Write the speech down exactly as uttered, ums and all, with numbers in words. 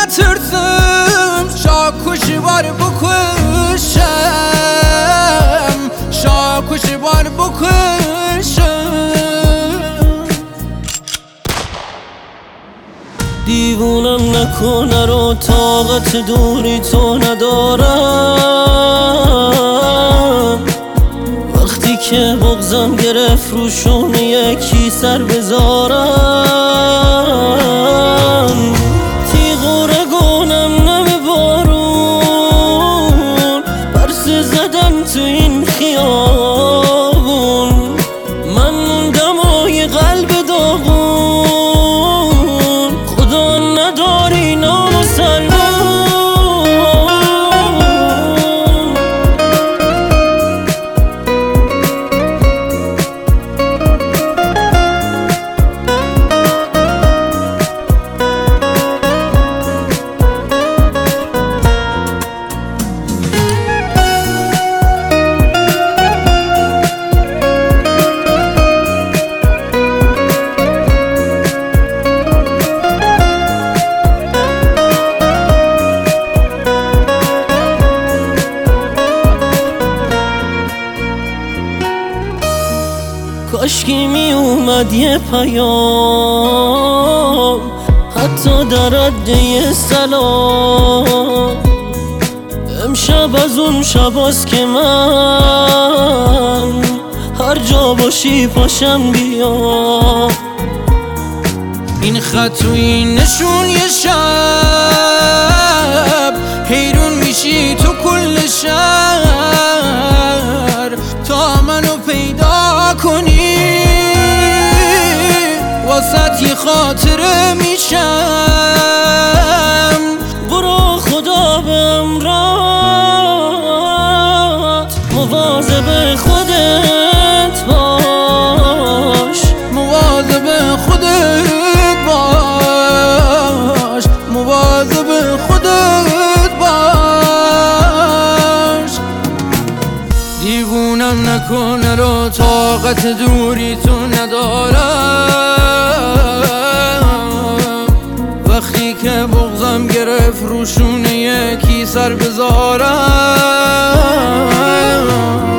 نترسم شاکوشی بار بکشم شاکوشی بار بکشم دیوونم نکنه رو طاقت دوری تو ندارم وقتی که بغضم گرفت رو شونه یکی سر بذارم تیغوره گونم نمه بارون پرسه زدم تو این خیابون من موندم آی قلب داغون خدا نداری نام و سلمون کاشکی می اومد یه پیام حتی در رده سلام امشب از اون شباست که من هر جا باشی پاشم بیا این خط و این نشون یه شب حیرون میشی تو کل شهر تا منو پیدا کنی واسه یه خاطره میشم برو خدا به امرات مواظب خودت باش مواظب خودت باش مواظب خودت باش دیوونم نکنه رو طاقت دوری تو ندارم وقتی که بغضم گرفت روشونه یکی سر بذارم